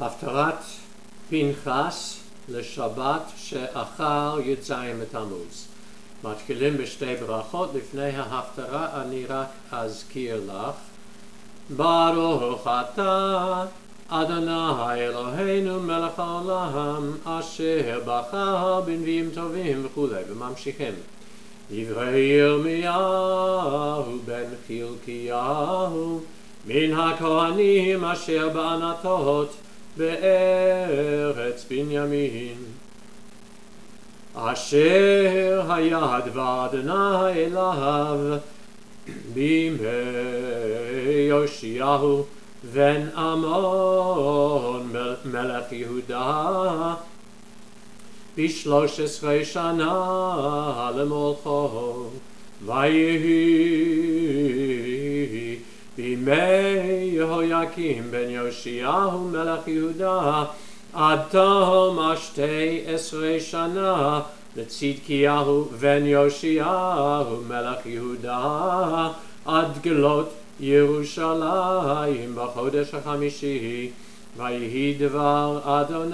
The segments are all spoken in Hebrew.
הפטרת פנחס לשבת שאחר י"ז בתמוז. מתחילים בשתי ברכות. לפני ההפטרה אני רק אזכיר לך: ברוך אתה אדוני אלוהינו מלך העולם אשר בחר בנביאים טובים וכולי, וממשיכים. דברי ירמיהו בן חלקיהו מן הכהנים אשר בענתות בארץ בנימין, אשר היה דבר אדוני אליו בימי יאשיהו בן אמון מלך יהודה ב13 שנה למולכו, ויהי בימי יהויקים בן יאשיהו מלך יהודה עד תום 12 שנה לצדקיהו בן יאשיהו מלך יהודה עד גלות ירושלים בחודש החמישי. ויהי דבר אדוני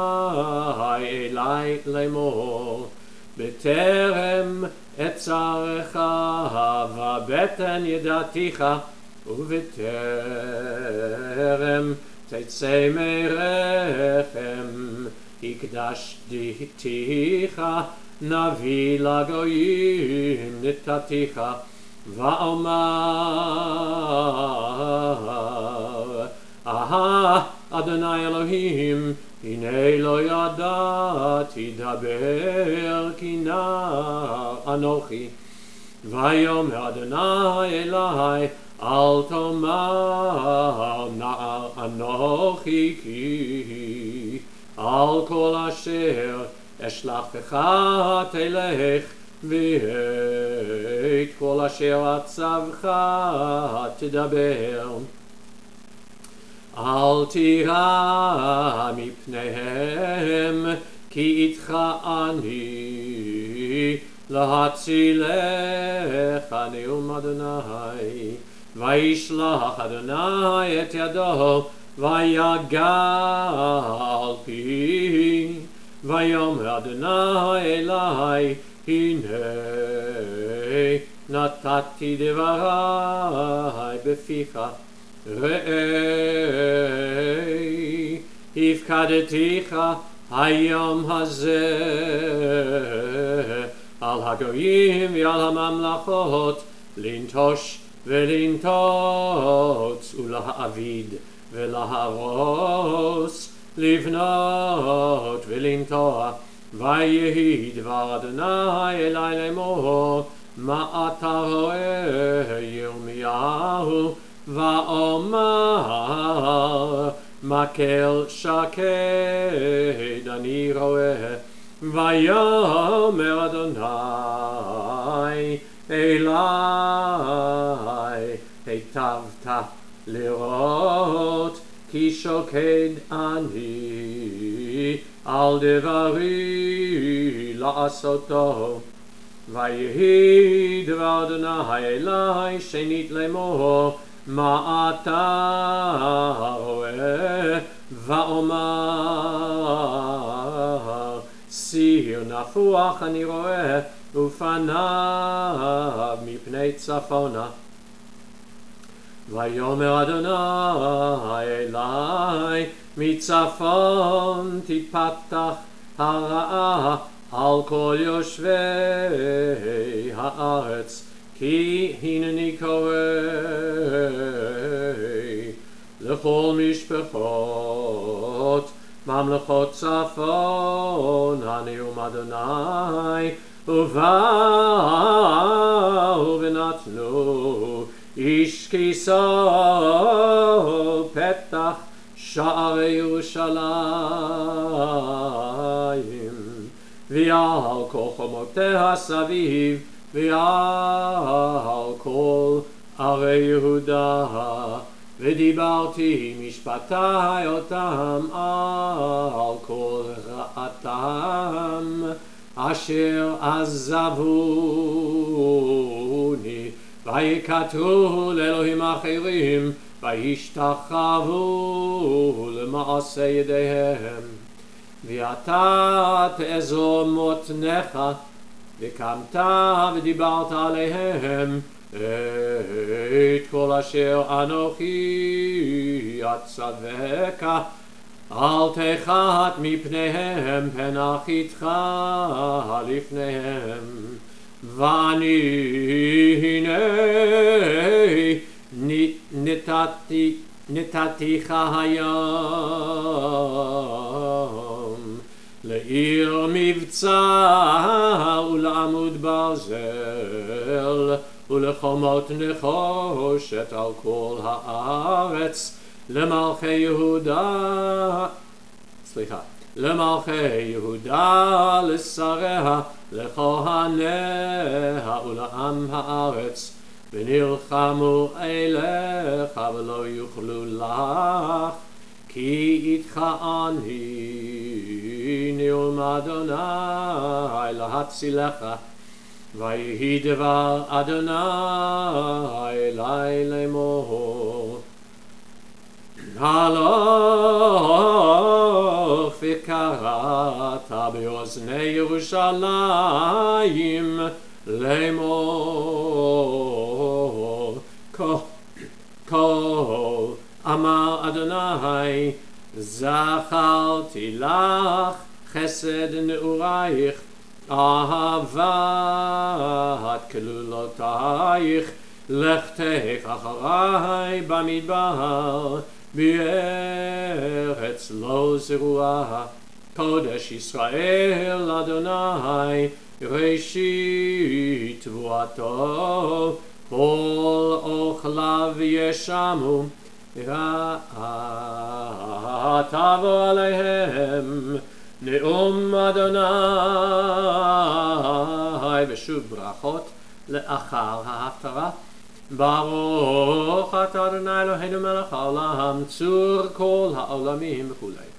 אלי לאמור: בטרם אצרך ובטן ידעתיך, ובטרם תצא מרחם הקדשתיך, נביא לגויים נתתיך. ואומר אדוני אלוהים, הנה לא ידעתי דבר כי נער אנוכי. ויאמר אדוני אלי, אל תאמר נער אנוכי, כי על כל אשר אשלחך תלך, ואת כל אשר אצווך תדבר. אל תירא מפניהם, כי איתך אני להצילך נאום אדוני. וישלח אדוני את ידו ויגל פי, ויאמר אדוני אלי, הנה נתתי דברי בפיך, ראה הפקדתיך היום הזה על הגויים ועל הממלכות, לנטוש ולנטוץ ולהעביד ולהרוס, לבנות ולנטוע. ויהי דבר אדוני אלי לאמור: מה אתה רואה ירמיהו? ואומר מקל שקד אני רואה. ויאמר אדוני אלי, היטבת לראות כי שוקד אני על דברי לעשותו. ויהי דבר אדוני אלי שנית לאמור: מה אתה רואה? ואומר סיר נפוח אני רואה, ופניו מפני צפונה. ויאמר אדוני אלי, מצפון תפתח הרעה על כל יושבי הארץ, כי הנני קורא לכל משפחות ממלכות צפון הנאום אדוני. ובאו ונתנו איש כיסו פתח שערי ירושלים, ועל כל חומותיה סביב, ועל כל ערי יהודה. ודיברתי משפטי אותם על כל רעתם אשר עזבוני, ויקטרו לאלוהים אחרים, וישתחוו מעשה ידיהם. ואתה תאזור מותניך, וקמת ודיברת עליהם את כל אשר אנוכי אצווך. אל תחת מפניהם, פן אחריתך לפניהם. ואני הנה נתתיך היום לעיר מבצע ולעמוד ברזל ולחומות נחושת על כל הארץ, למלכי יהודה, לשריה, לכהניה ולעם הארץ, ונלחמו אליך ולא יוכלו לך, כי איתך אני נאום אדוני להצילך. ויהי דבר אדוני אלי לאמור, הלוך וקראת באוזני ירושלים לאמור, כה אמר אדוני, זכרתי לך חסד נעורייך, אהבת כלולותייך, לכתך אחרי במדבר, בארץ לא זרועה. קודש ישראל אדוני, ראשית תבואתו, כל אוכליו ישמו, רעה תבוא עליהם, נאום אדוני, ושוב ברכות לאחר ההפטרה. ברוך אתה אדוני אלוהינו מלך העולם, צור כל העולמים וכו'.